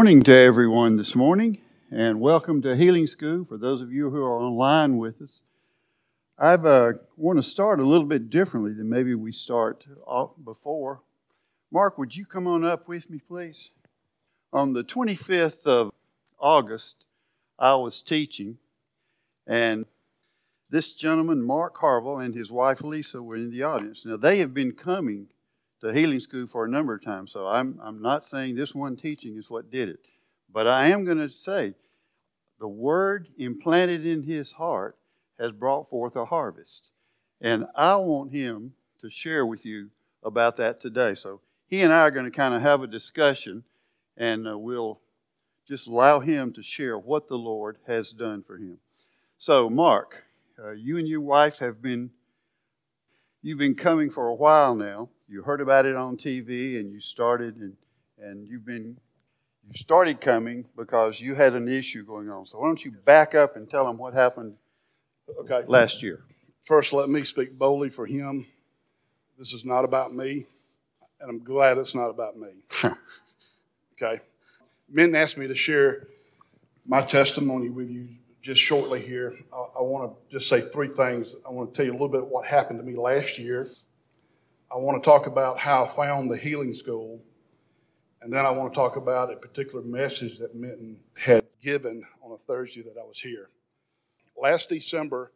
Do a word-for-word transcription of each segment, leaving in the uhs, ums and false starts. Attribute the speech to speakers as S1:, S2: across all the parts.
S1: morning to everyone this morning, and welcome to Healing School for those of you who are online with us. I uh, want to start a little bit differently than maybe we start before. Mark, would you come on up with me, please? On the twenty-fifth of August, I was teaching, and this gentleman, Mark Harville, and his wife, Lisa, were in the audience. Now, they have been coming to Healing School for a number of times, so I'm I'm not saying this one teaching is what did it. But I am going to say the word implanted in his heart has brought forth a harvest. And I want him to share with you about that today. So he and I are going to kind of have a discussion, and uh, we'll just allow him to share what the Lord has done for him. So, Mark, uh, you and your wife have been, you've been coming for a while now. You heard about it on T V, and you started, and, and you've been, you started coming because you had an issue going on. So why don't you back up and tell them what happened
S2: okay.
S1: last year?
S2: First, let me speak boldly for him. This is not about me, and I'm glad it's not about me. Okay. Minton asked me to share my testimony with you just shortly here. I, I want to just say three things. I want to tell you a little bit of what happened to me last year. I want to talk about how I found the Healing School, and then I want to talk about a particular message that Minton had given on a Thursday that I was here. Last December,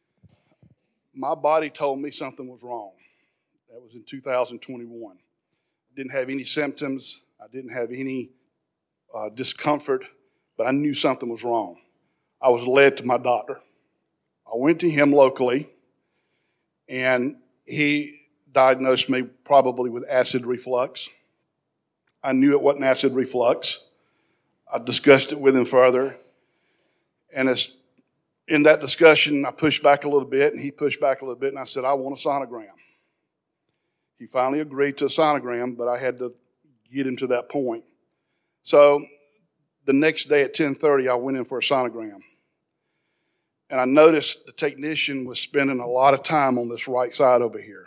S2: my body told me something was wrong. That was in two thousand twenty-one. I didn't have any symptoms. I didn't have any uh, discomfort, but I knew something was wrong. I was led to my doctor. I went to him locally, and he diagnosed me probably with acid reflux. I knew it wasn't acid reflux. I discussed it with him further. And as in that discussion, I pushed back a little bit, and he pushed back a little bit, and I said, I want a sonogram. He finally agreed to a sonogram, but I had to get him to that point. So the next day at ten thirty, I went in for a sonogram. And I noticed the technician was spending a lot of time on this right side over here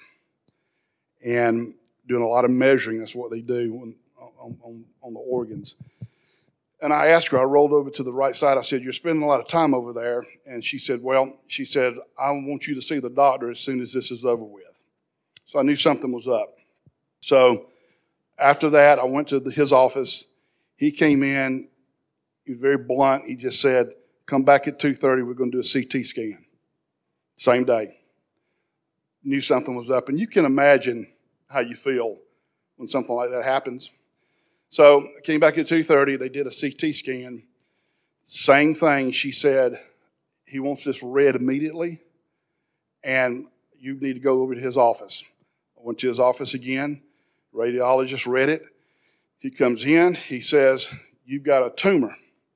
S2: and doing a lot of measuring. That's what they do on, on, on the organs. And I asked her, I rolled over to the right side. I said, you're spending a lot of time over there. And she said, well, she said, I want you to see the doctor as soon as this is over with. So I knew something was up. So after that, I went to the, his office. He came in. He was very blunt. He just said, come back at two thirty. We're going to do a C T scan. Same day. Knew something was up. And you can imagine how you feel when something like that happens. So I came back at two thirty. They did a C T scan. Same thing. She said, he wants this read immediately, and you need to go over to his office. I went to his office again. Radiologist read it. He comes in. He says, you've got a tumor.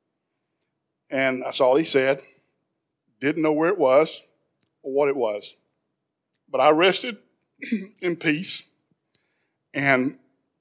S2: And that's all he said. Didn't know where it was or what it was. But I rested in peace, and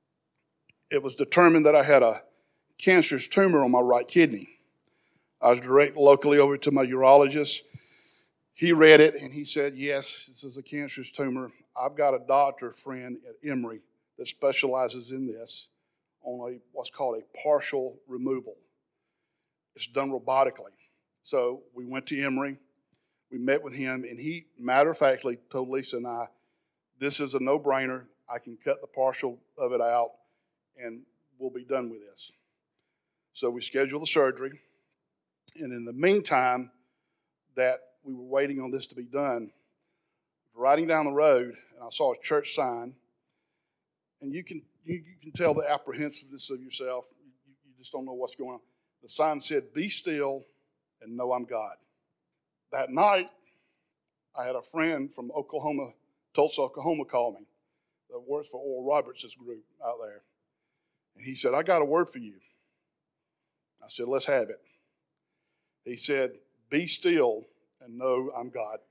S2: it was determined that I had a cancerous tumor on my right kidney. I was directed locally over to my urologist. He read it, and he said, yes, this is a cancerous tumor. I've got a doctor friend at Emory that specializes in this on a what's called a partial removal. It's done robotically. So we went to Emory. We met with him, and he matter-of-factly told Lisa and I, this is a no-brainer. I can cut the partial of it out, and we'll be done with this. So we scheduled the surgery, and in the meantime that we were waiting on this to be done, riding down the road, and I saw a church sign, and you can you, you can tell the apprehensiveness of yourself. You, you just don't know what's going on. The sign said, be still and know I'm God. That night, I had a friend from Oklahoma, Tulsa, Oklahoma, call me that works for Oral Roberts' group out there. And he said, I got a word for you. I said, let's have it. He said, be still and know I'm God.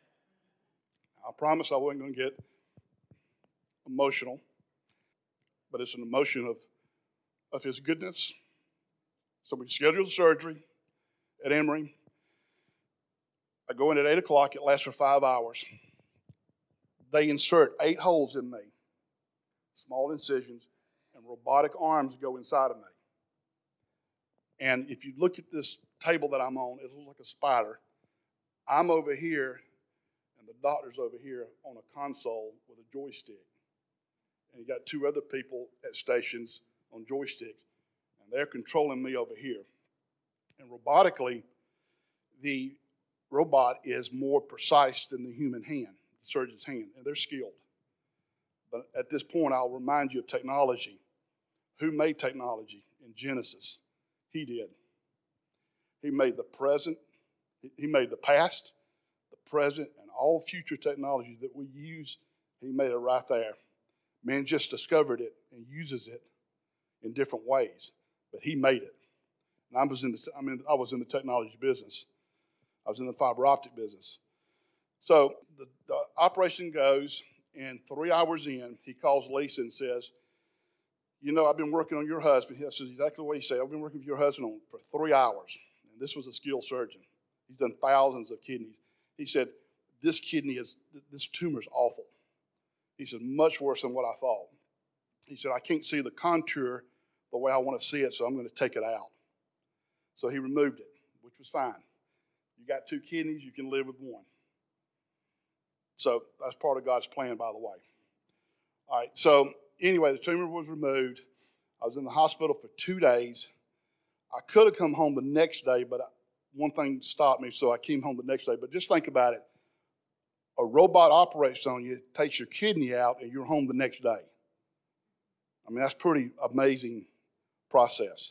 S2: I promised I wasn't going to get emotional, but it's an emotion of, of his goodness. So we scheduled the surgery at Emory. I go in at eight o'clock. It lasts for five hours. They insert eight holes in me, small incisions, and robotic arms go inside of me. And if you look at this table that I'm on, it looks like a spider. I'm over here, and the doctor's over here on a console with a joystick. And you got two other people at stations on joysticks, and they're controlling me over here. And robotically, the robot is more precise than the human hand, the surgeon's hand, and they're skilled. But at this point, I'll remind you of technology. Who made technology in Genesis? He did. He made the present, he made the past, the present, and all future technology that we use. He made it right there. Man just discovered it and uses it in different ways, but he made it. And I was in the, I mean, I was in the technology business. I was in the fiber optic business. So the, the operation goes, and three hours in, he calls Lisa and says, you know, I've been working on your husband. That's exactly what he said. I've been working with your husband on for three hours. And this was a skilled surgeon. He's done thousands of kidneys. He said, this kidney is, this tumor is awful. He said, much worse than what I thought. He said, I can't see the contour the way I want to see it, so I'm going to take it out. So he removed it, which was fine. You got two kidneys, you can live with one. So that's part of God's plan, by the way. All right, so anyway, the tumor was removed. I was in the hospital for two days. I could have come home the next day, but one thing stopped me, so I came home the next day. But just think about it. A robot operates on you, takes your kidney out, and you're home the next day. I mean, that's a pretty amazing process.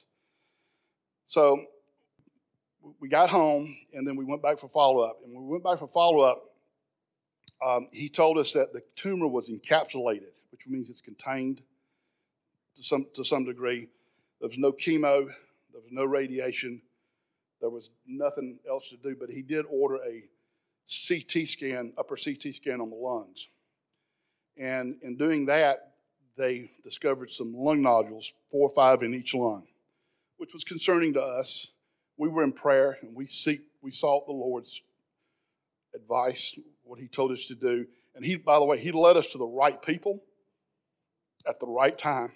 S2: So we got home, and then we went back for follow-up. And when we went back for follow-up, um, he told us that the tumor was encapsulated, which means it's contained to some, to some degree. There was no chemo. There was no radiation. There was nothing else to do, but he did order a C T scan, upper C T scan on the lungs. And in doing that, they discovered some lung nodules, four or five in each lung, which was concerning to us. We were in prayer, and we seek, we sought the Lord's advice, what he told us to do. And he, by the way, he led us to the right people at the right time.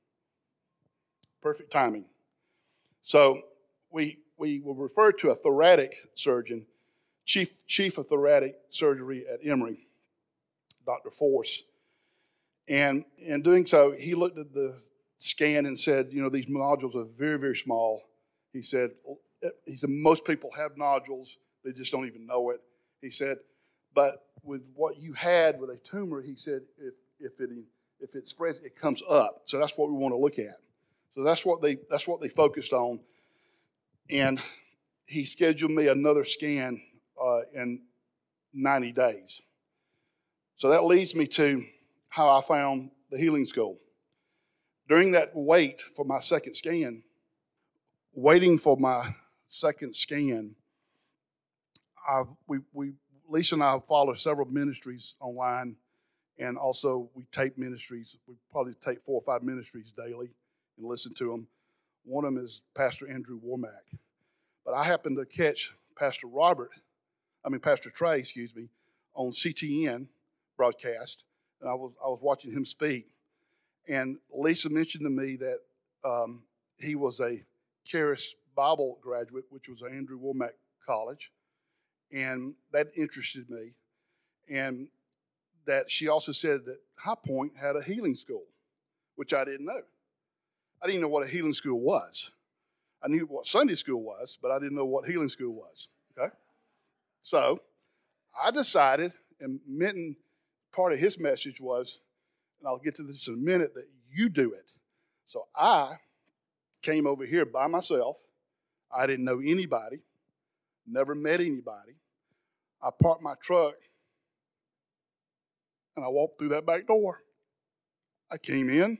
S2: Perfect timing. So we we were referred to a thoracic surgeon, chief chief of thoracic surgery at Emory, Doctor Force. And in doing so, he looked at the scan and said, you know, these nodules are very, very small. He said, he said, most people have nodules. They just don't even know it. He said, but with what you had with a tumor, he said, if if it if it spreads, it comes up. So that's what we want to look at. So that's what they that's what they focused on. And he scheduled me another scan uh, in ninety days. So that leads me to how I found the healing school. During that wait for my second scan, waiting for my second scan, I, we, we, Lisa and I follow several ministries online, and also we tape ministries. We probably tape four or five ministries daily and listen to them. One of them is Pastor Andrew Womack. But I happened to catch Pastor Robert, I mean Pastor Trey, excuse me, on C T N broadcast, and I was I was watching him speak. And Lisa mentioned to me that um, he was a Charis Bible graduate, which was at Andrew Womack College, and that interested me. And that she also said that High Point had a healing school, which I didn't know. I didn't know what a healing school was. I knew what Sunday school was, but I didn't know what healing school was, okay? So I decided, and Minton, part of his message was, and I'll get to this in a minute, that you do it. So I came over here by myself. I didn't know anybody, never met anybody. I parked my truck, and I walked through that back door. I came in,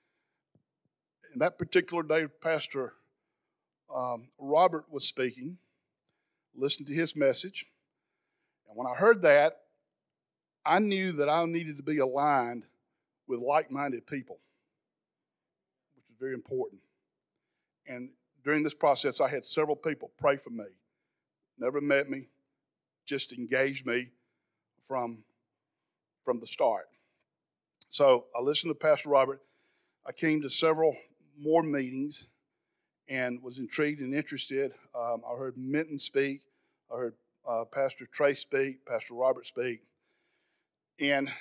S2: and that particular day, Pastor um, Robert was speaking, listened to his message, and when I heard that, I knew that I needed to be aligned with like-minded people, which is very important. And during this process, I had several people pray for me. Never met me, just engaged me from, from the start. So I listened to Pastor Robert. I came to several more meetings, and was intrigued and interested. Um, I heard Minton speak. I heard uh, Pastor Trey speak, Pastor Robert speak. And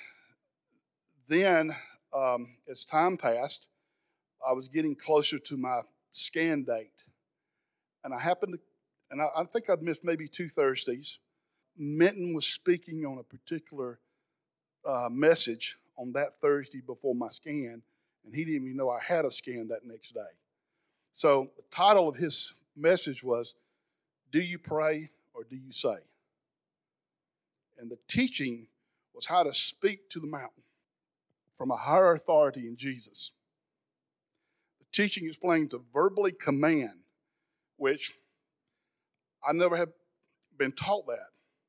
S2: then, um, as time passed, I was getting closer to my scan date. And I happened to, and I, I think I'd missed maybe two Thursdays. Minton was speaking on a particular uh, message on that Thursday before my scan, and he didn't even know I had a scan that next day. So the title of his message was, "Do you pray or do you say?" And the teaching was how to speak to the mountain from a higher authority in Jesus. The teaching explained to verbally command, which I never have been taught that.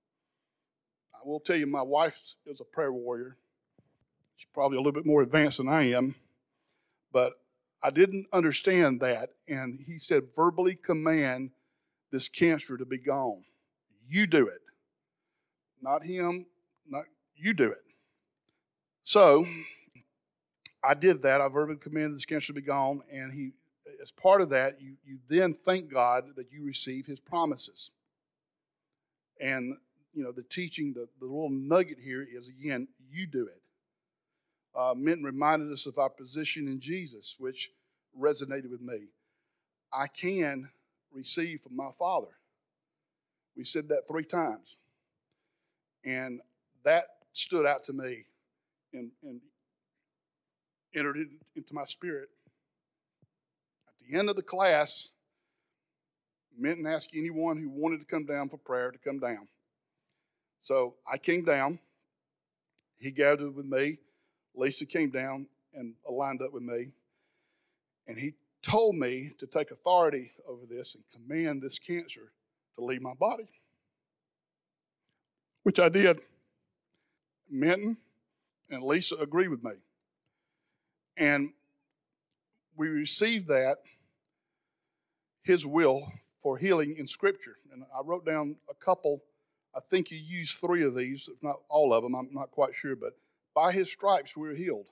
S2: I will tell you, my wife is a prayer warrior. She's probably a little bit more advanced than I am, but I didn't understand that. And he said, verbally command this cancer to be gone. You do it. Not him, not you do it. So I did that. I verbally commanded this cancer to be gone. And he, as part of that, you, you then thank God that you receive his promises. And, you know, the teaching, the, the little nugget here is, again, you do it. Uh, Minton reminded us of our position in Jesus, which resonated with me. I can receive from my Father. We said that three times. And that stood out to me and, and entered it into my spirit. At the end of the class, Minton asked anyone who wanted to come down for prayer to come down. So I came down. He gathered with me. Lisa came down and lined up with me. And he told me to take authority over this and command this cancer to leave my body, which I did. Minton and Lisa agreed with me. And we received that, his will for healing in Scripture. And I wrote down a couple. I think he used three of these, if not all of them. I'm not quite sure. But by his stripes we are healed.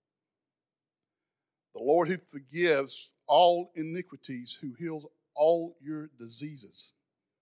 S2: The Lord who forgives all iniquities, who heals all your diseases.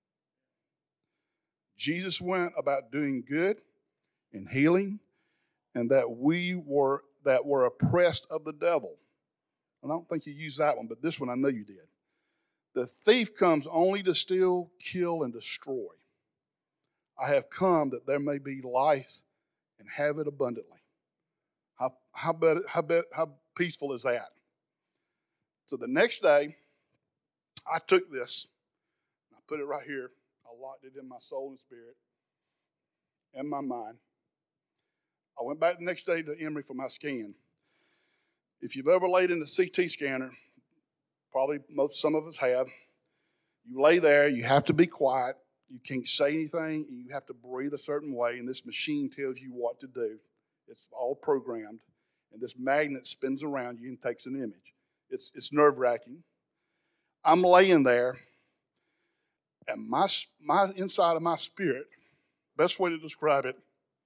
S2: Jesus went about doing good and healing, and that we were that were oppressed of the devil. And I don't think you used that one, but this one I know you did. The thief comes only to steal, kill, and destroy. I have come that there may be life and have it abundantly. How how better, how, better, how peaceful is that? So the next day, I took this, I put it right here. I locked it in my soul and spirit and my mind. I went back the next day to Emory for my scan. If you've ever laid in the C T scanner, probably most some of us have, you lay there, you have to be quiet, you can't say anything, you have to breathe a certain way, and this machine tells you what to do. It's all programmed, and this magnet spins around you and takes an image. It's, it's nerve-wracking. I'm laying there, and my, my inside of my spirit, best way to describe it,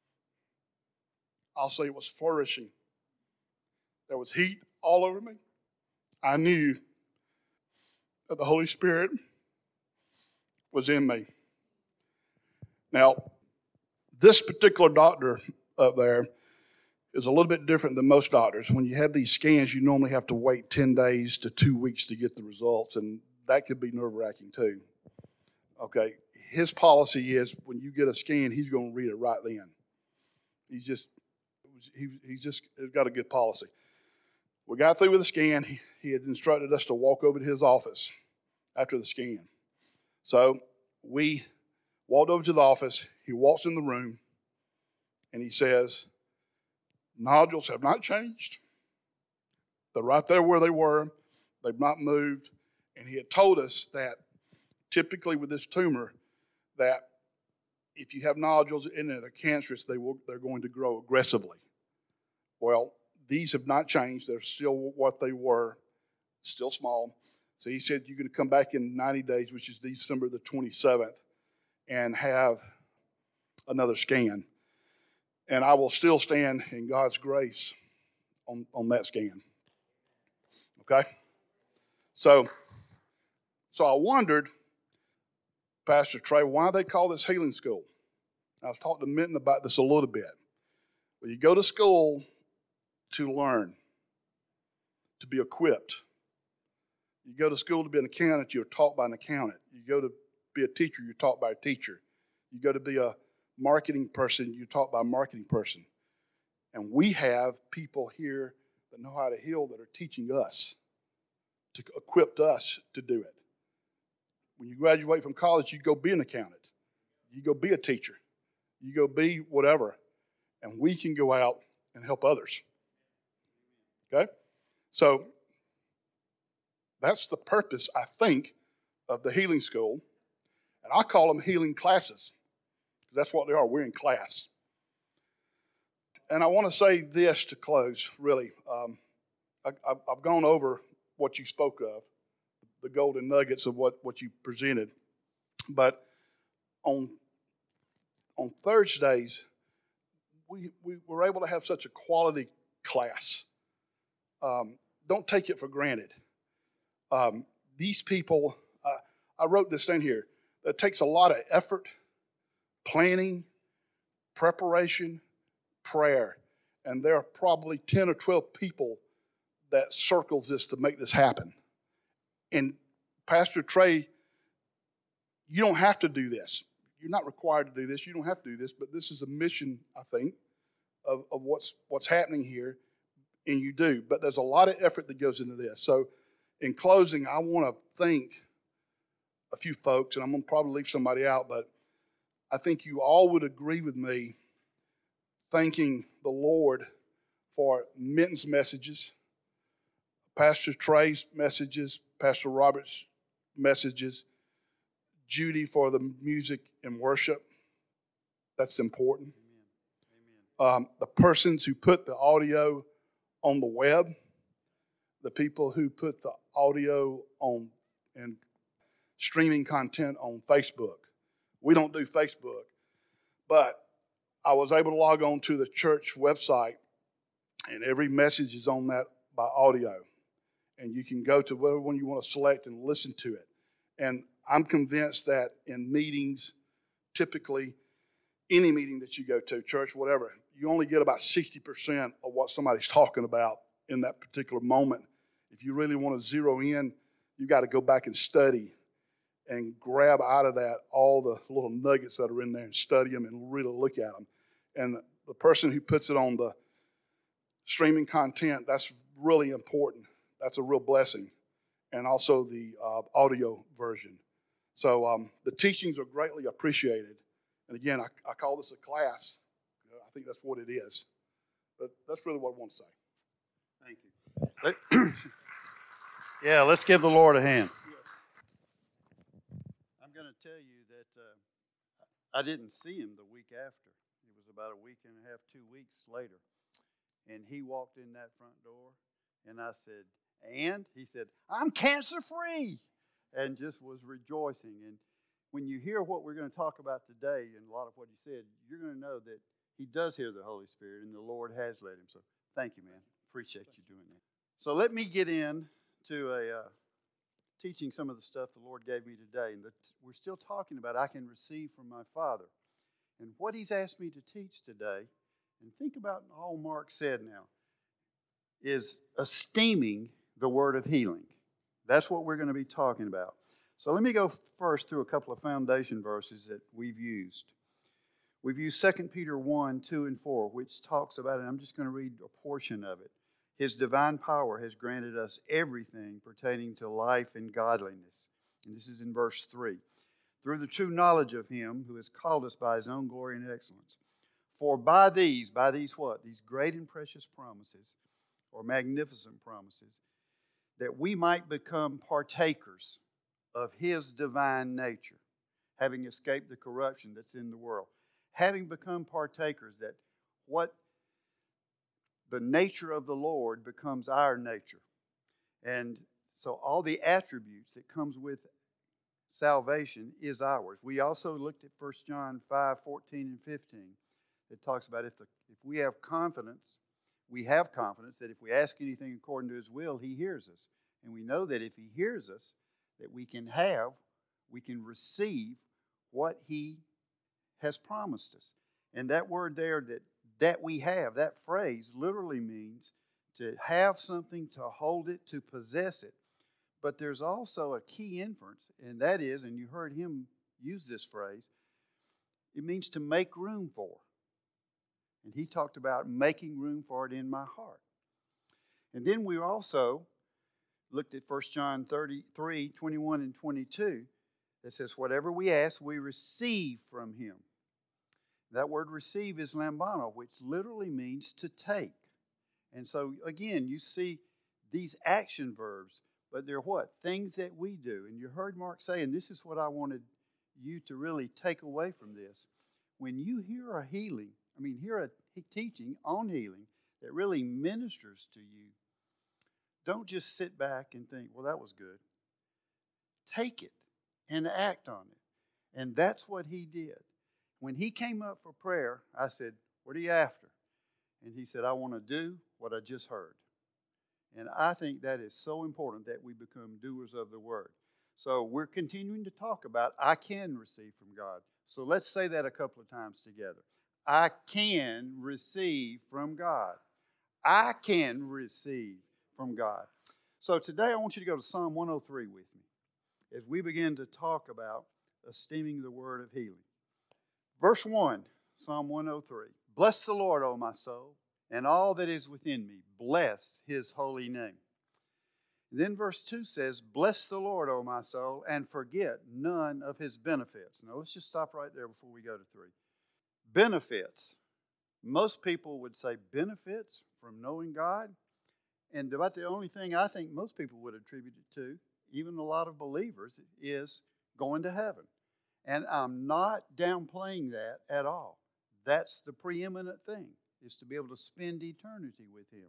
S2: I'll say it was flourishing. There was heat all over me. I knew that the Holy Spirit was in me. Now, this particular doctor up there is a little bit different than most doctors. When you have these scans, you normally have to wait ten days to two weeks to get the results, and that could be nerve-wracking too. Okay, his policy is when you get a scan, he's going to read it right then. He's just, he, he's just got a good policy. We got through with the scan. He, he had instructed us to walk over to his office after the scan. So we walked over to the office. He walks in the room, and he says, nodules have not changed. They're right there where they were. They've not moved. And he had told us that typically with this tumor, that if you have nodules in there, they're cancerous, they will, they're going to grow aggressively. Well, these have not changed. They're still what they were, still small. So he said, you're going to come back in ninety days, which is December the twenty-seventh, and have another scan. And I will still stand in God's grace on, on that scan. Okay? So So I wondered, Pastor Trey, why they call this healing school. I've talked to Minton about this a little bit. Well, you go to school to learn, to be equipped. You go to school to be an accountant, you're taught by an accountant. You go to be a teacher, you're taught by a teacher. You go to be a marketing person, you're taught by a marketing person. And we have people here that know how to heal that are teaching us, to equip us to do it. When you graduate from college, you go be an accountant. You go be a teacher. You go be whatever. And we can go out and help others. Okay? So that's the purpose, I think, of the healing school. And I call them healing classes. Because that's what they are. We're in class. And I want to say this to close, really. Um, I, I've gone over what you spoke of, the golden nuggets of what, what you presented. But on, on Thursdays, we, we were able to have such a quality class. Um, don't take it for granted. Um, these people, uh, I wrote this in here, it takes a lot of effort, planning, preparation, prayer. And there are probably ten or twelve people that circles this to make this happen. And Pastor Trey, you don't have to do this. You're not required to do this. You don't have to do this, but this is a mission, I think, of, of what's what's happening here, and you do. But there's a lot of effort that goes into this. So in closing, I want to thank a few folks, and I'm going to probably leave somebody out, but I think you all would agree with me thanking the Lord for Minton's messages, Pastor Trey's messages, Pastor Robert's messages, Judy for the music and worship. That's important. Amen. Amen. Um, the persons who put the audio on the web, the people who put the audio on and streaming content on Facebook. We don't do Facebook, but I was able to log on to the church website, and every message is on that by audio. And you can go to whatever one you want to select and listen to it. And I'm convinced that in meetings, typically any meeting that you go to, church, whatever, you only get about sixty percent of what somebody's talking about in that particular moment. If you really want to zero in, you got to go back and study and grab out of that all the little nuggets that are in there and study them and really look at them. And the person who puts it on the streaming content, that's really important. That's a real blessing. And also the uh, audio version. So um, the teachings are greatly appreciated. And again, I, I call this a class. I think that's what it is. But that's really what I want to say.
S1: Thank you. Let, yeah, let's give the Lord a hand. I'm going to tell you that uh, I didn't see him the week after. It was about a week and a half, two weeks later. And he walked in that front door, and I said, and? He said, I'm cancer-free, and just was rejoicing. And when you hear what we're going to talk about today and a lot of what he said, you're going to know that he does hear the Holy Spirit, and the Lord has led him. So thank you, man. Appreciate you doing that. So let me get in to a uh, teaching some of the stuff the Lord gave me today. And the, we're still talking about I can receive from my Father. And what he's asked me to teach today, and think about all Mark said now, is esteeming the word of healing. That's what we're going to be talking about. So let me go first through a couple of foundation verses that we've used. We've used Second Peter one, two, and four, which talks about it. I'm just going to read a portion of it. His divine power has granted us everything pertaining to life and godliness. And this is in verse three. Through the true knowledge of him who has called us by his own glory and excellence. For by these, by these what? These great and precious promises, or magnificent promises, that we might become partakers of his divine nature, having escaped the corruption that's in the world. Having become partakers, that what the nature of the Lord becomes our nature. And so all the attributes that comes with salvation is ours. We also looked at First John five, fourteen and fifteen. It talks about if, the, if we have confidence, we have confidence that if we ask anything according to his will, he hears us. And we know that if he hears us, that we can have, we can receive what He has promised us. And that word there, that, that we have, that phrase literally means to have something, to hold it, to possess it. But there's also a key inference, and that is, and you heard him use this phrase, it means to make room for. And he talked about making room for it in my heart. And then we also looked at First John three, twenty-one and twenty-two. That says, whatever we ask, we receive from Him. That word receive is lambano, which literally means to take. And so, again, you see these action verbs, but they're what? Things that we do. And you heard Mark say, and this is what I wanted you to really take away from this. When you hear a healing, I mean, hear a teaching on healing that really ministers to you, don't just sit back and think, well, that was good. Take it and act on it. And that's what he did. When he came up for prayer, I said, what are you after? And he said, I want to do what I just heard. And I think that is so important that we become doers of the word. So we're continuing to talk about I can receive from God. So let's say that a couple of times together. I can receive from God. I can receive from God. So today I want you to go to Psalm one oh three with me as we begin to talk about esteeming the word of healing. Verse one, Psalm one oh three. Bless the Lord, O my soul, and all that is within me. Bless His holy name. And then verse two says, bless the Lord, O my soul, and forget none of His benefits. Now let's just stop right there before we go to three. Benefits. Most people would say benefits from knowing God. And about the only thing I think most people would attribute it to, even a lot of believers, is going to heaven. And I'm not downplaying that at all. That's the preeminent thing, is to be able to spend eternity with Him.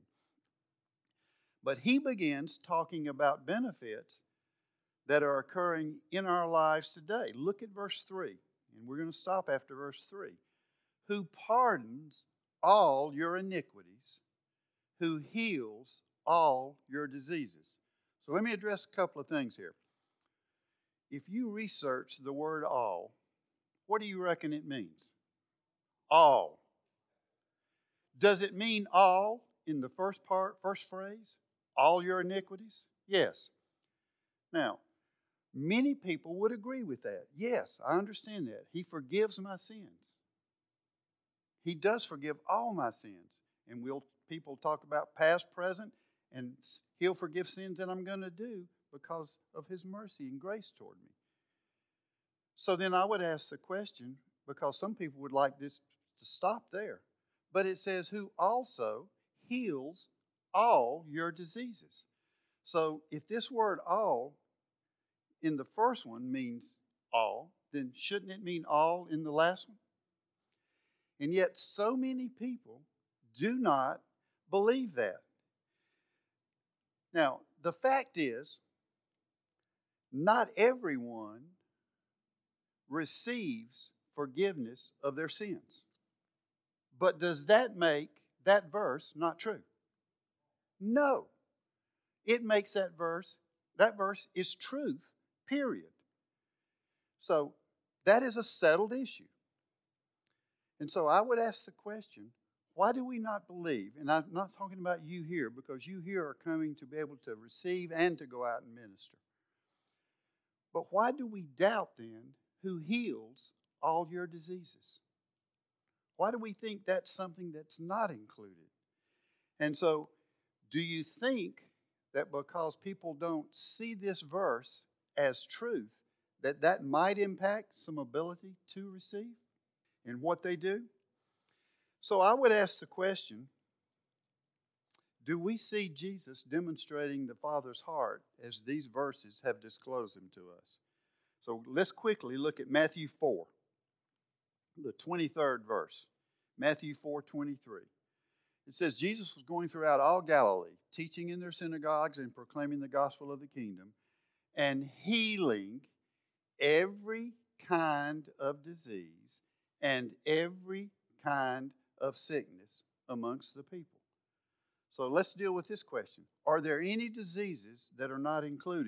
S1: But he begins talking about benefits that are occurring in our lives today. Look at verse three, and we're going to stop after verse three. Who pardons all your iniquities, who heals all your diseases. So let me address a couple of things here. If you research the word all, what do you reckon it means? All. Does it mean all in the first part, first phrase? All your iniquities? Yes. Now, many people would agree with that. Yes, I understand that. He forgives my sins. He does forgive all my sins. And we'll people talk about past, present, and He'll forgive sins that I'm going to do because of His mercy and grace toward me. So then I would ask the question, because some people would like this to stop there, but it says, who also heals all your diseases. So if this word all in the first one means all, then shouldn't it mean all in the last one? And yet so many people do not believe that. Now, the fact is, not everyone receives forgiveness of their sins. But does that make that verse not true? No. It makes that verse, that verse is truth, period. So that is a settled issue. And so I would ask the question, why do we not believe? And I'm not talking about you here, because you here are coming to be able to receive and to go out and minister. But why do we doubt then who heals all your diseases? Why do we think that's something that's not included? And so, do you think that because people don't see this verse as truth, that that might impact some ability to receive in what they do? So I would ask the question, do we see Jesus demonstrating the Father's heart as these verses have disclosed Him to us? So let's quickly look at Matthew four, the twenty-third verse. Matthew four twenty-three. It says, Jesus was going throughout all Galilee, teaching in their synagogues and proclaiming the gospel of the kingdom, and healing every kind of disease and every kind of sickness amongst the people. So let's deal with this question. Are there any diseases that are not included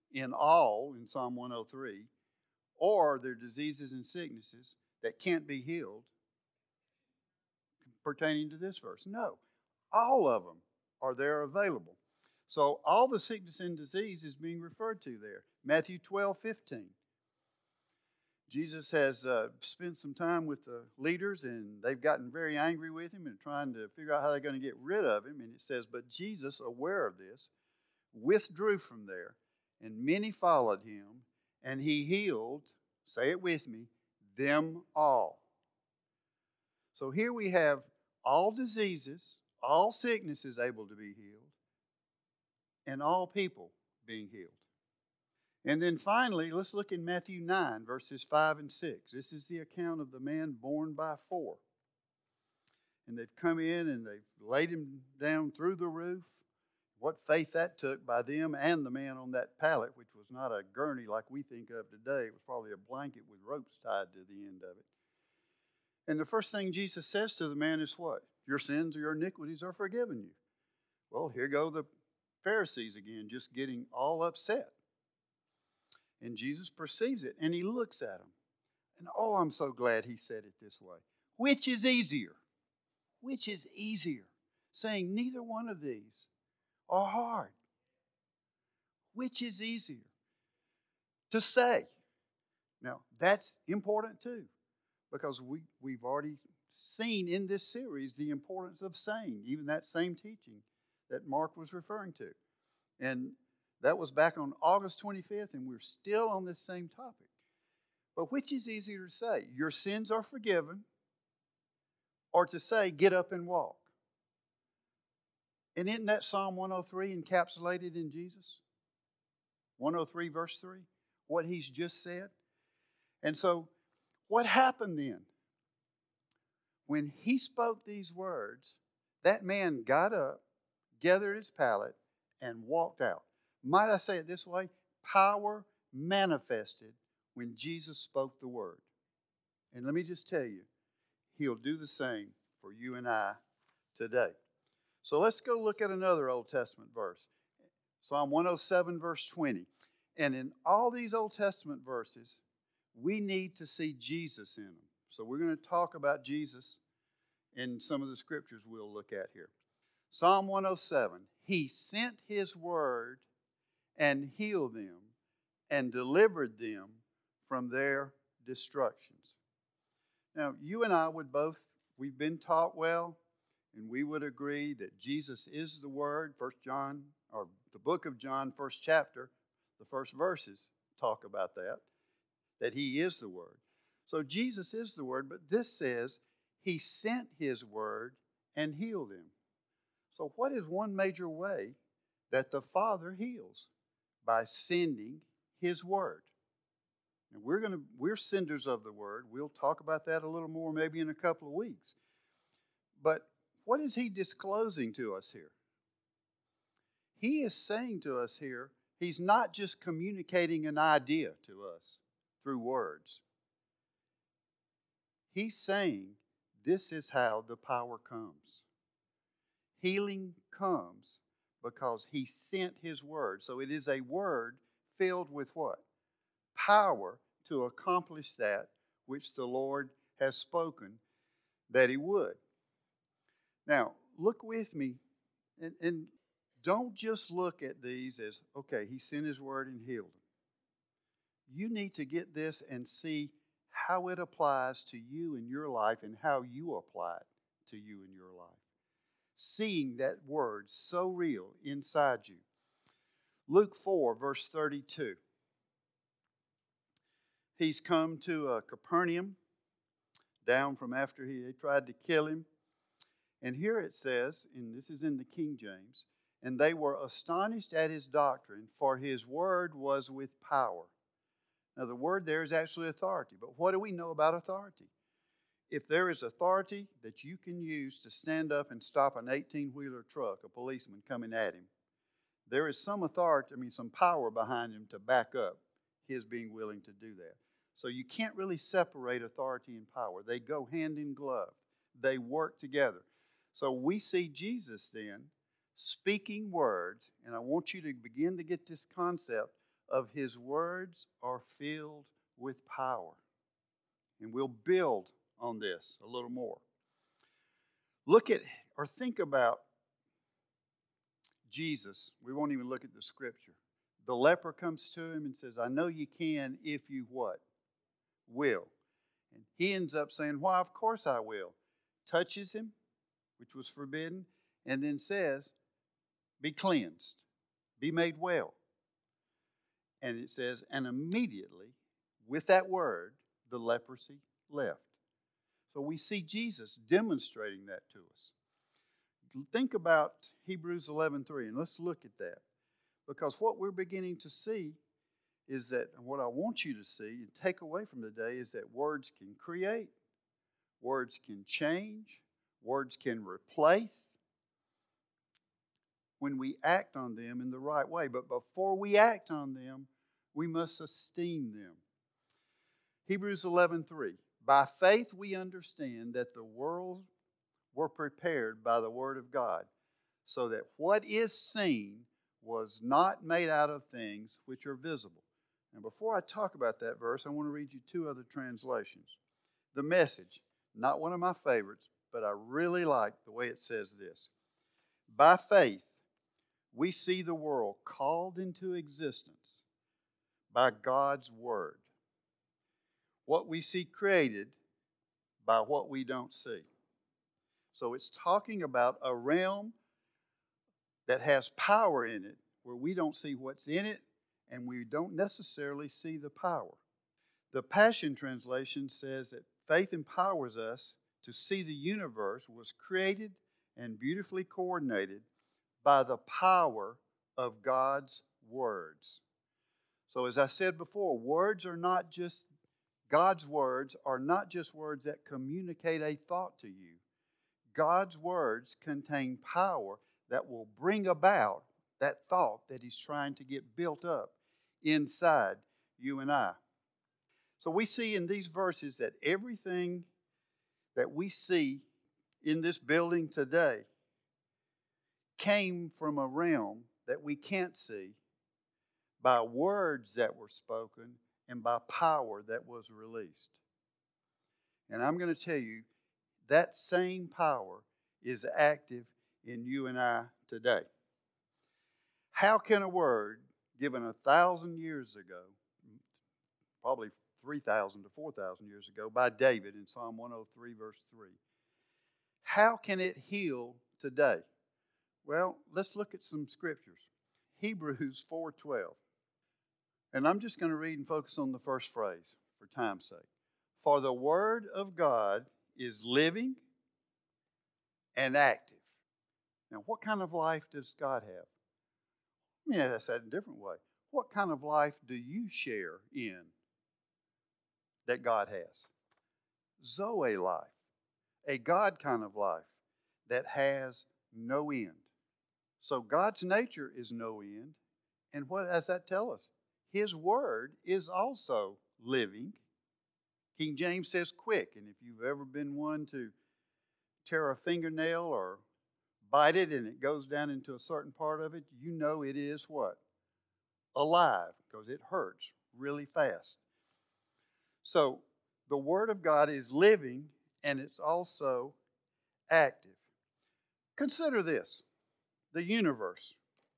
S1: in all in Psalm one oh three, or they're diseases and sicknesses that can't be healed pertaining to this verse. No, all of them are there available. So all the sickness and disease is being referred to there. Matthew twelve fifteen. Jesus has uh, spent some time with the leaders, and they've gotten very angry with him and trying to figure out how they're going to get rid of him. And it says, but Jesus, aware of this, withdrew from there, and many followed him, and he healed, say it with me, them all. So here we have all diseases, all sicknesses able to be healed, and all people being healed. And then finally, let's look in Matthew nine, verses five and six. This is the account of the man born by four. And they've come in and they've laid him down through the roof. What faith that took by them and the man on that pallet, which was not a gurney like we think of today. It was probably a blanket with ropes tied to the end of it. And the first thing Jesus says to the man is what? Your sins or your iniquities are forgiven you. Well, here go the Pharisees again, just getting all upset. And Jesus perceives it, and he looks at them. And oh, I'm so glad he said it this way. Which is easier? Which is easier? Saying neither one of these are hard. Which is easier? To say. Now, that's important too, because we, we've already seen in this series the importance of saying, even that same teaching that Mark was referring to. And that was back on August twenty-fifth, and we're still on this same topic. But which is easier to say? Your sins are forgiven, or to say, get up and walk? And isn't that Psalm one oh three encapsulated in Jesus? one oh three verse three, what he's just said. And so, what happened then? When he spoke these words, that man got up, gathered his pallet, and walked out. Might I say it this way? Power manifested when Jesus spoke the word. And let me just tell you, he'll do the same for you and I today. So let's go look at another Old Testament verse. Psalm one oh seven verse twenty. And in all these Old Testament verses, we need to see Jesus in them. So we're going to talk about Jesus in some of the scriptures we'll look at here. Psalm one oh seven. He sent his word and healed them and delivered them from their destructions. Now, you and I would both, we've been taught well, and we would agree that Jesus is the Word. First John, or the book of John, first chapter, the first verses talk about that, that he is the Word. So Jesus is the Word, but this says he sent his word and healed them. So what is one major way that the Father heals? By sending his word. And we're going to we're senders of the word. We'll talk about that a little more maybe in a couple of weeks. But what is he disclosing to us here? He is saying to us here, he's not just communicating an idea to us through words. He's saying this is how the power comes. Healing comes because he sent his word. So it is a word filled with what? Power to accomplish that which the Lord has spoken that he would. Now, look with me, and, and don't just look at these as, okay, he sent his word and healed them. You need to get this and see how it applies to you in your life and how you apply it to you in your life. Seeing that word so real inside you. Luke four, verse thirty-two. He's come to uh, Capernaum, down from after he they tried to kill him. And here it says, and this is in the King James, and they were astonished at his doctrine, for his word was with power. Now the word there is actually authority, but what do we know about authority? If there is authority that you can use to stand up and stop an eighteen-wheeler truck, a policeman coming at him, there is some authority, I mean some power behind him to back up his being willing to do that. So you can't really separate authority and power. They go hand in glove. They work together. So we see Jesus then speaking words, and I want you to begin to get this concept of His words are filled with power. And we'll build on this a little more. Look at or think about Jesus. We won't even look at the scripture. The leper comes to him and says, I know you can if you what? Will. And he ends up saying, why, of course I will. Touches him, which was forbidden, and then says, be cleansed, be made well. And it says, and immediately, with that word, the leprosy left. So we see Jesus demonstrating that to us. Think about Hebrews eleven three, and let's look at that. Because what we're beginning to see is that, and what I want you to see and take away from today is that words can create, words can change, words can replace when we act on them in the right way. But before we act on them, we must esteem them. Hebrews eleven three. By faith we understand that the world were prepared by the word of God, so that what is seen was not made out of things which are visible. Now, before I talk about that verse, I want to read you two other translations. The Message, not one of my favorites, but I really like the way it says this. By faith, we see the world called into existence by God's word. What we see created by what we don't see. So it's talking about a realm that has power in it where we don't see what's in it and we don't necessarily see the power. The Passion Translation says that faith empowers us to see the universe was created and beautifully coordinated by the power of God's words. So as I said before, words are not just, God's words are not just words that communicate a thought to you. God's words contain power that will bring about that thought that He's trying to get built up inside you and I. So we see in these verses that everything that we see in this building today came from a realm that we can't see by words that were spoken and by power that was released. And I'm going to tell you, that same power is active in you and I today. How can a word given a thousand years ago, probably three thousand to four thousand years ago by David in Psalm one oh three verse three, how can it heal today? Well, let's look at some scriptures. Hebrews four twelve. And I'm just going to read and focus on the first phrase for time's sake. For the word of God is living and active. Now, what kind of life does God have? Let me ask that in a different way. What kind of life do you share in that God has? Zoe life. A God kind of life that has no end. So God's nature is no end. And what does that tell us? His word is also living. King James says quick. And if you've ever been one to tear a fingernail or bite it and it goes down into a certain part of it, you know it is what? Alive, because it hurts really fast. So the Word of God is living and it's also active. Consider this, the universe.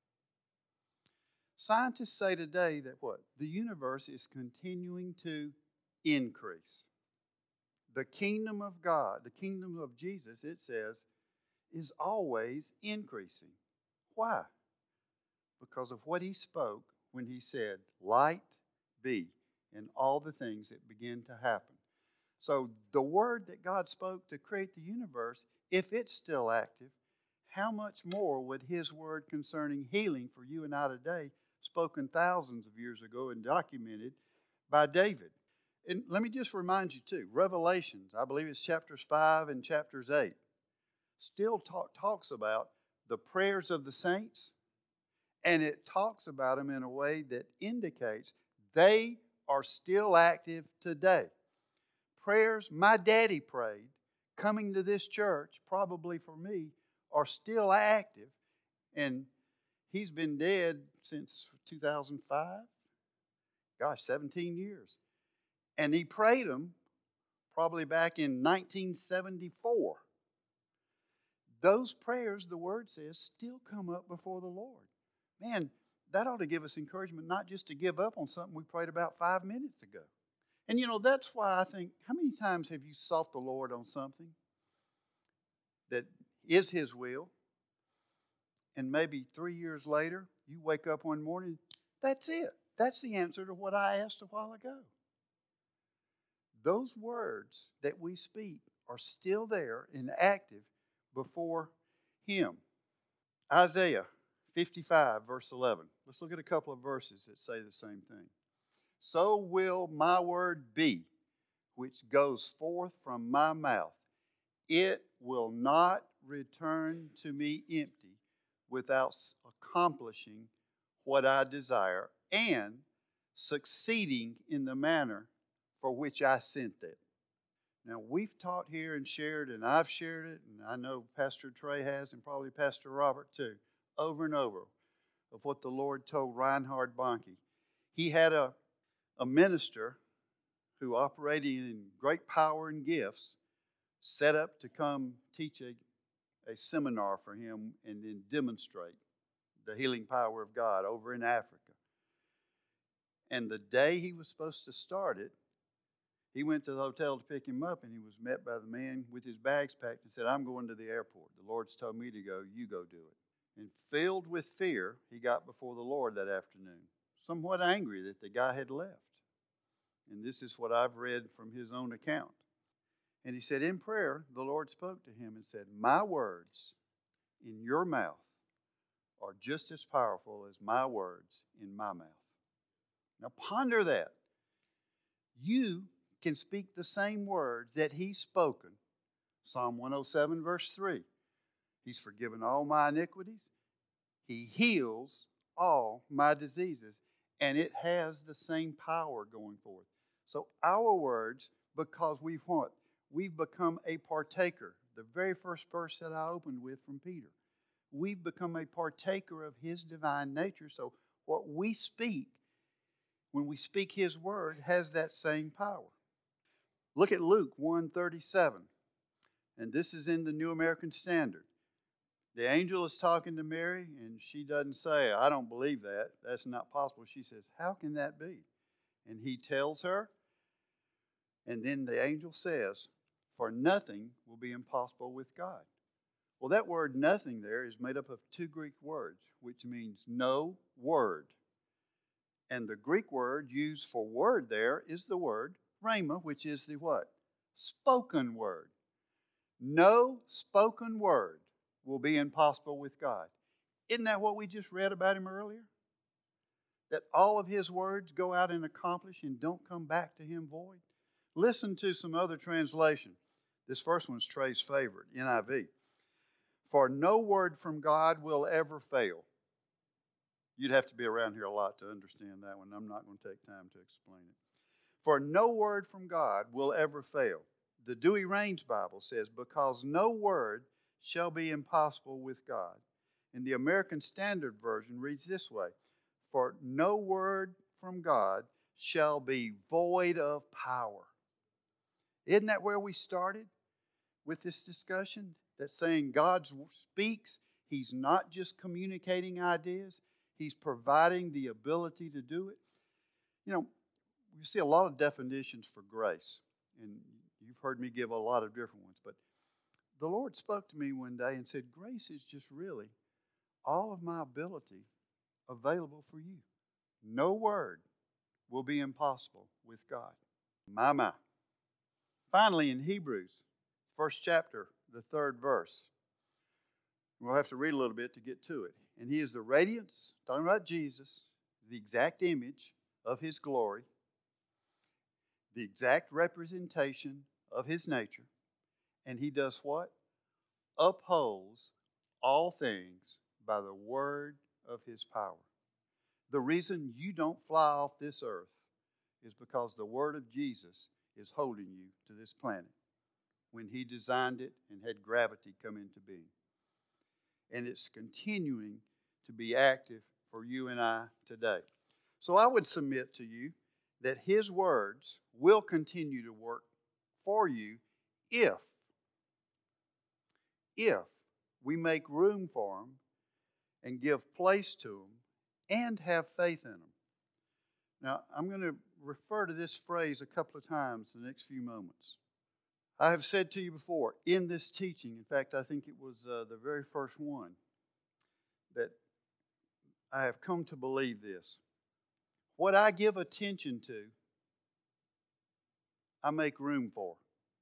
S1: Scientists say today that what? The universe is continuing to increase. The kingdom of God, the kingdom of Jesus, it says, is always increasing. Why? Because of what He spoke when He said, light be, and all the things that begin to happen. So the word that God spoke to create the universe, if it's still active, how much more would His word concerning healing for you and I today, spoken thousands of years ago and documented by David? And let me just remind you too, Revelations, I believe it's chapters five and chapters eight, still talk, talks about the prayers of the saints, and it talks about them in a way that indicates they are still active today. Prayers my daddy prayed, coming to this church, probably for me, are still active, and he's been dead since two thousand five, gosh, seventeen years. And he prayed them probably back in nineteen seventy-four. Those prayers, the Word says, still come up before the Lord. Man, that ought to give us encouragement not just to give up on something we prayed about five minutes ago. And you know, that's why I think, how many times have you sought the Lord on something that is His will, and maybe three years later, you wake up one morning, that's it. That's the answer to what I asked a while ago. Those words that we speak are still there and active before Him. Isaiah fifty-five, verse eleven. Let's look at a couple of verses that say the same thing. So will my word be, which goes forth from my mouth. It will not return to me empty, without accomplishing what I desire and succeeding in the manner for which I sent it. Now, we've taught here and shared, and I've shared it, and I know Pastor Trey has, and probably Pastor Robert too, over and over, of what the Lord told Reinhard Bonnke. He had a, a minister who, operating in great power and gifts, set up to come teach a, a seminar for him and then demonstrate the healing power of God over in Africa. And the day he was supposed to start it, he went to the hotel to pick him up, and he was met by the man with his bags packed and said, I'm going to the airport. The Lord's told me to go. You go do it. And filled with fear, he got before the Lord that afternoon, somewhat angry that the guy had left. And this is what I've read from his own account. And he said, in prayer, the Lord spoke to him and said, my words in your mouth are just as powerful as my words in my mouth. Now ponder that. You can speak the same words that He's spoken. Psalm one oh seven, verse three. He's forgiven all my iniquities. He heals all my diseases. And it has the same power going forth. So our words, because we've what? We've become a partaker. The very first verse that I opened with from Peter. We've become a partaker of His divine nature. So what we speak, when we speak His word, has that same power. Look at Luke one thirty-seven. And this is in the New American Standard. The angel is talking to Mary, and she doesn't say, I don't believe that. That's not possible. She says, how can that be? And he tells her, and then the angel says, for nothing will be impossible with God. Well, that word nothing there is made up of two Greek words, which means no word. And the Greek word used for word there is the word rhema, which is the what? Spoken word. No spoken word will be impossible with God. Isn't that what we just read about Him earlier? That all of His words go out and accomplish and don't come back to Him void? Listen to some other translation. This first one's Trey's favorite, N I V. For no word from God will ever fail. You'd have to be around here a lot to understand that one. I'm not going to take time to explain it. For no word from God will ever fail. The Dewey Raines Bible says, because no word shall be impossible with God. And the American Standard Version reads this way, for no word from God shall be void of power. Isn't that where we started with this discussion? That saying God speaks, He's not just communicating ideas, He's providing the ability to do it. You know, we see a lot of definitions for grace, and you've heard me give a lot of different ones, but the Lord spoke to me one day and said, grace is just really all of my ability available for you. No word will be impossible with God. My, my. Finally, in Hebrews, first chapter, the third verse. We'll have to read a little bit to get to it. And He is the radiance, talking about Jesus, the exact image of His glory, the exact representation of His nature. And He does what? Upholds all things by the word of His power. The reason you don't fly off this earth is because the word of Jesus is holding you to this planet when He designed it and had gravity come into being. And it's continuing to be active for you and I today. So I would submit to you that His words will continue to work for you if, if we make room for them and give place to them and have faith in them. Now, I'm going to refer to this phrase a couple of times in the next few moments. I have said to you before in this teaching, in fact, I think it was uh, the very first one, that I have come to believe this. What I give attention to, I make room for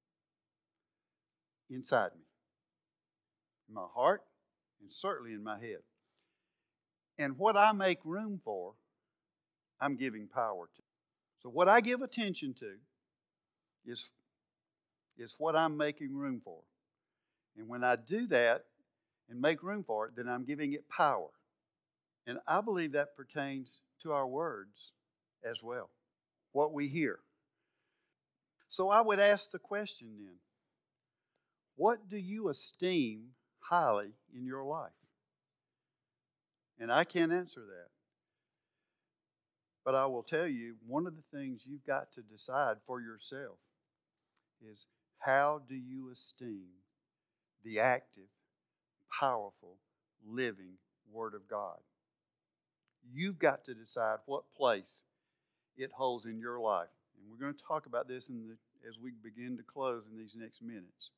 S1: inside me, in my heart, and certainly in my head. And what I make room for, I'm giving power to. So what I give attention to is, is what I'm making room for. And when I do that and make room for it, then I'm giving it power. And I believe that pertains to our words as well, what we hear. So I would ask the question then, what do you esteem highly in your life? And I can't answer that. But I will tell you, one of the things you've got to decide for yourself is, how do you esteem the active, powerful, living Word of God? You've got to decide what place it holds in your life. And we're going to talk about this in the, as we begin to close in these next minutes.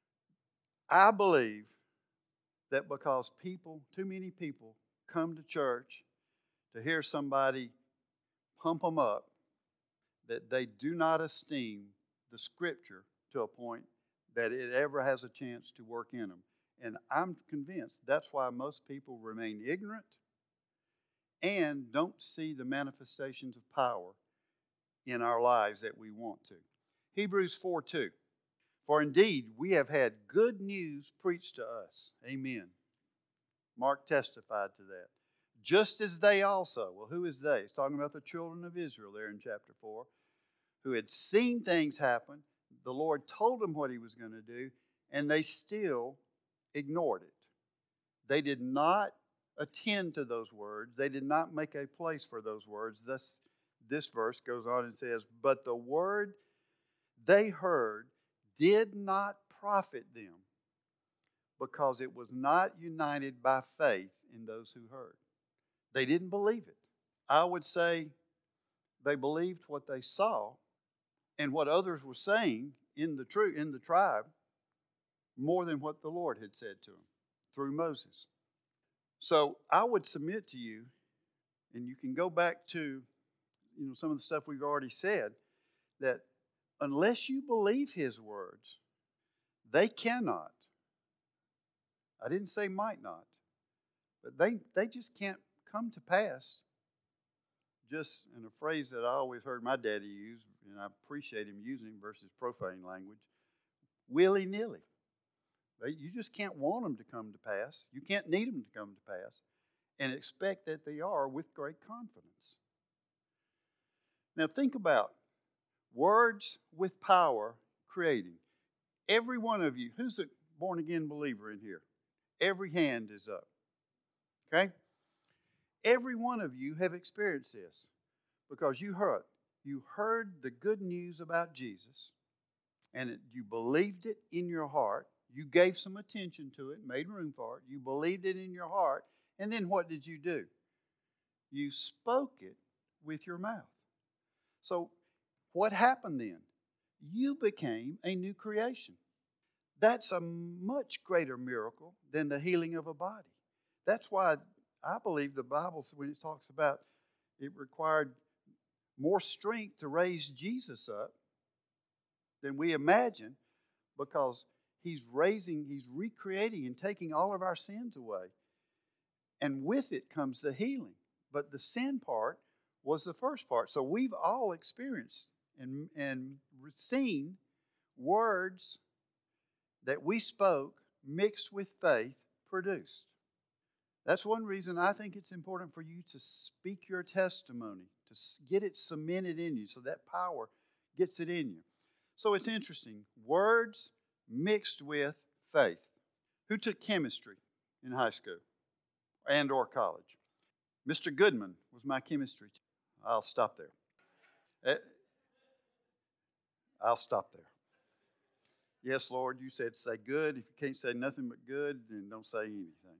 S1: I believe that because people, too many people, come to church to hear somebody pump them up, that they do not esteem the Scripture to a point that it ever has a chance to work in them. And I'm convinced that's why most people remain ignorant and don't see the manifestations of power in our lives that we want to. Hebrews four two. For indeed, we have had good news preached to us. Amen. Mark testified to that. Just as they also, well, who is they? He's talking about the children of Israel there in chapter four, who had seen things happen. The Lord told them what He was going to do, and they still ignored it. They did not attend to those words. They did not make a place for those words. Thus, this verse goes on and says, but the word they heard did not profit them, because it was not united by faith in those who heard. They didn't believe it. I would say they believed what they saw and what others were saying in the true in the tribe more than what the Lord had said to them through Moses. So I would submit to you, and you can go back to you know some of the stuff we've already said, that unless you believe His words, they cannot. I didn't say might not, but they, they just can't come to pass. Just in a phrase that I always heard my daddy use, and I appreciate him using versus profane language, willy-nilly. They, you just can't want them to come to pass. You can't need them to come to pass and expect that they are with great confidence. Now think about words with power creating. Every one of you, who's a born-again believer in here? Every hand is up. Okay? Every one of you have experienced this because you heard, you heard the good news about Jesus, and it, you believed it in your heart. You gave some attention to it, made room for it. You believed it in your heart, and then what did you do? You spoke it with your mouth. So what happened then? You became a new creation. That's a much greater miracle than the healing of a body. That's why I believe the Bible, when it talks about it required more strength to raise Jesus up than we imagine, because He's raising, He's recreating and taking all of our sins away. And with it comes the healing. But the sin part was the first part. So we've all experienced and, and seen words that we spoke mixed with faith produced. That's one reason I think it's important for you to speak your testimony, to get it cemented in you so that power gets it in you. So it's interesting. Words mixed with faith. Who took chemistry in high school and or college? Mister Goodman was my chemistry teacher. I'll stop there. Uh, I'll stop there. Yes, Lord, you said say good. If you can't say nothing but good, then don't say anything.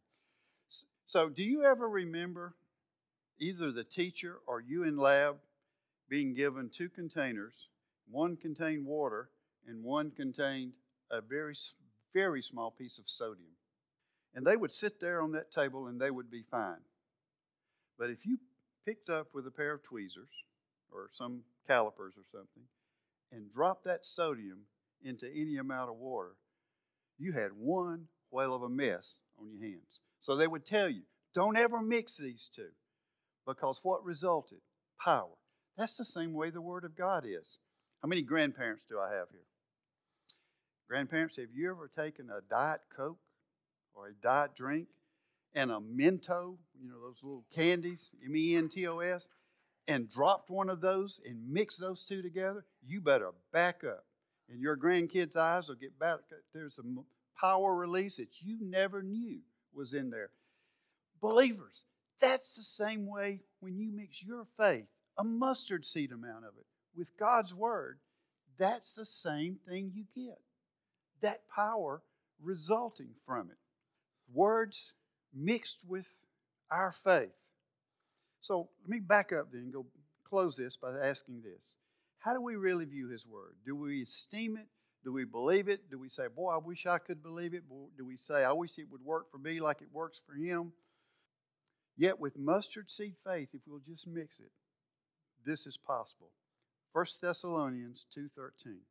S1: So do you ever remember either the teacher or you in lab being given two containers? One contained water and one contained a very, very small piece of sodium. And they would sit there on that table and they would be fine. But if you picked up with a pair of tweezers or some calipers or something and dropped that sodium into any amount of water, you had one whale of a mess on your hands. So they would tell you, don't ever mix these two, because what resulted? Power. That's the same way the Word of God is. How many grandparents do I have here? Grandparents, have you ever taken a Diet Coke or a diet drink and a Mento, you know, those little candies, M E N T O S, and dropped one of those and mixed those two together? You better back up. And your grandkids' eyes will get back. There's a power release that you never knew was in there. Believers, that's the same way when you mix your faith, a mustard seed amount of it, with God's Word. That's the same thing you get. That power resulting from it. Words mixed with our faith. So let me back up then and go close this by asking this. How do we really view His Word? Do we esteem it? Do we believe it? Do we say, boy, I wish I could believe it? Do we say, I wish it would work for me like it works for him? Yet with mustard seed faith, if we'll just mix it, this is possible. First Thessalonians two thirteen.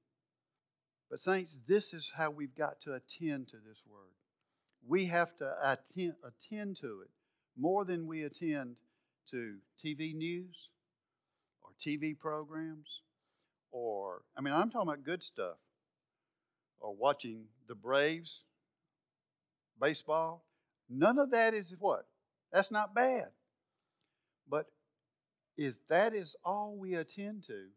S1: But saints, this is how we've got to attend to this Word. We have to attend, attend to it more than we attend to T V news or T V programs. Or, I mean, I'm talking about good stuff. Or watching the Braves, baseball. None of that is what? That's not bad. But if that is all we attend to,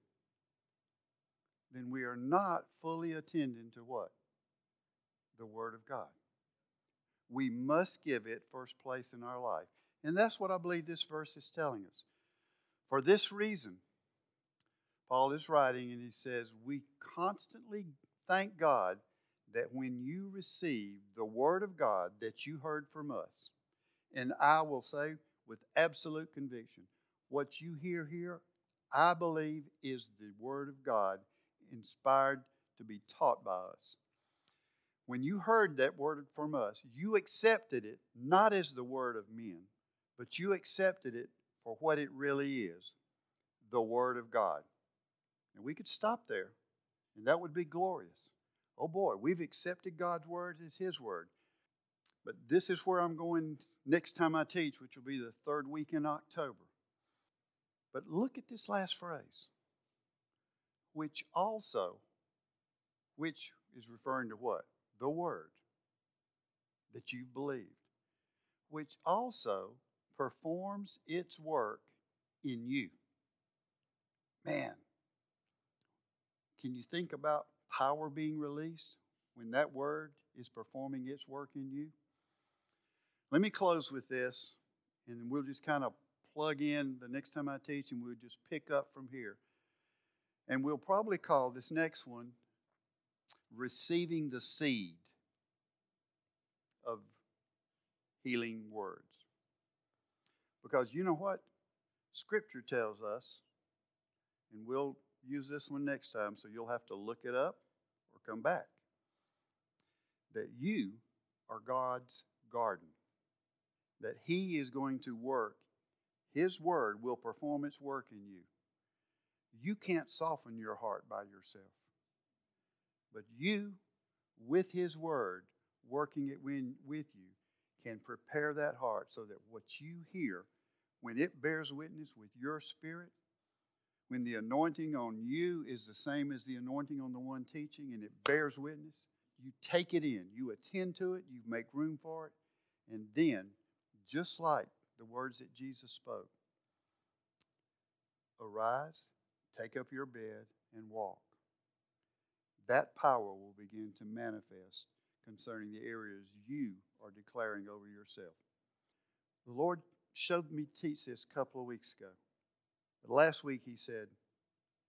S1: then we are not fully attending to what? The Word of God. We must give it first place in our life. And that's what I believe this verse is telling us. For this reason, Paul is writing and he says, we constantly thank God that when you received the Word of God that you heard from us, and I will say with absolute conviction, what you hear here, I believe is the Word of God inspired to be taught by us. When you heard that word from us, you accepted it not as the word of men, but you accepted it for what it really is, the Word of God. And we could stop there, and that would be glorious. Oh boy, we've accepted God's Word as His Word. But this is where I'm going next time I teach, which will be the third week in October. But look at this last phrase. Which also, which is referring to what? The Word that you've believed. Which also performs its work in you. Man, can you think about power being released when that Word is performing its work in you? Let me close with this, and then we'll just kind of plug in the next time I teach, and we'll just pick up from here. And we'll probably call this next one Receiving the Seed of Healing Words. Because you know what? Scripture tells us, and we'll use this one next time, so you'll have to look it up or come back, that you are God's garden. That He is going to work. His Word will perform its work in you. You can't soften your heart by yourself. But you, with His Word, working it with you, can prepare that heart so that what you hear, when it bears witness with your spirit, when the anointing on you is the same as the anointing on the one teaching and it bears witness, you take it in, you attend to it, you make room for it, and then, just like the words that Jesus spoke, arise, take up your bed, and walk. That power will begin to manifest concerning the areas you are declaring over yourself. The Lord showed me teach this a couple of weeks ago. But last week He said,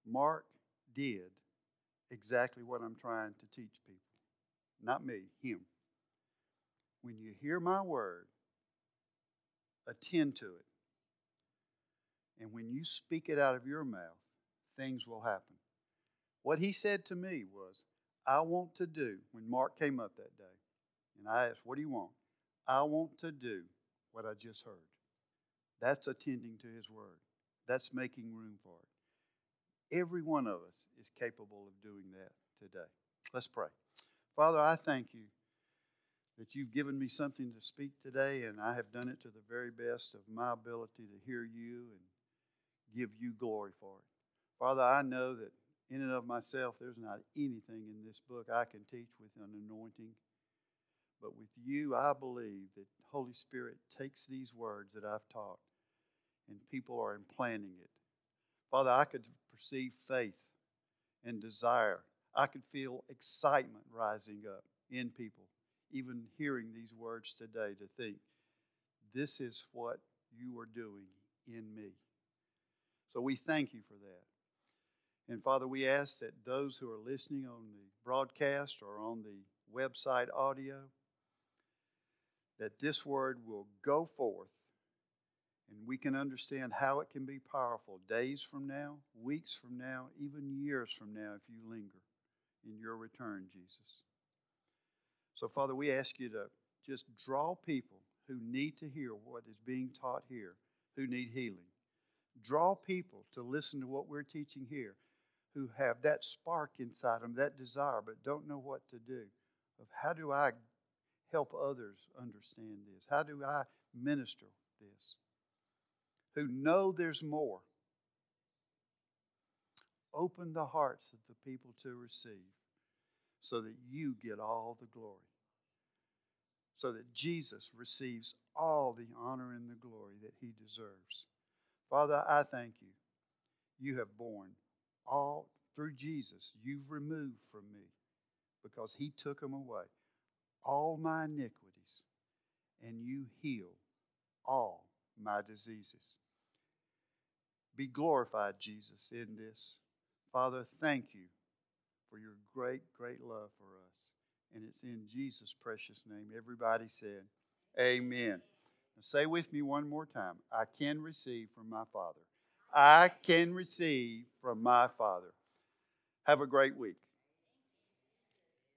S1: Mark did exactly what I'm trying to teach people. Not me, him. When you hear my word, attend to it. And when you speak it out of your mouth, things will happen. What he said to me was, I want to do, when Mark came up that day, and I asked, what do you want? I want to do what I just heard. That's attending to his word. That's making room for it. Every one of us is capable of doing that today. Let's pray. Father, I thank you that you've given me something to speak today, and I have done it to the very best of my ability to hear you and give you glory for it. Father, I know that in and of myself, there's not anything in this book I can teach with an anointing. But with you, I believe that Holy Spirit takes these words that I've taught and people are implanting it. Father, I could perceive faith and desire. I could feel excitement rising up in people, even hearing these words today, to think, this is what you are doing in me. So we thank you for that. And Father, we ask that those who are listening on the broadcast or on the website audio, that this word will go forth and we can understand how it can be powerful days from now, weeks from now, even years from now if you linger in your return, Jesus. So, Father, we ask you to just draw people who need to hear what is being taught here, who need healing. Draw people to listen to what we're teaching here, who have that spark inside them, that desire, but don't know what to do. Of how do I help others understand this? How do I minister this? Who know there's more. Open the hearts of the people to receive so that you get all the glory. So that Jesus receives all the honor and the glory that he deserves. Father, I thank you. You have borne all, through Jesus, you've removed from me, because he took them away, all my iniquities, and you heal all my diseases. Be glorified, Jesus, in this. Father, thank you for your great, great love for us. And it's in Jesus' precious name. Everybody said, amen. Now say with me one more time. I can receive from my Father. I can receive from my Father. Have a great week.